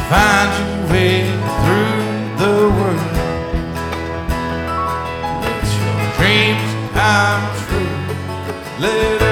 find your way through the world. Let your dreams come true. Let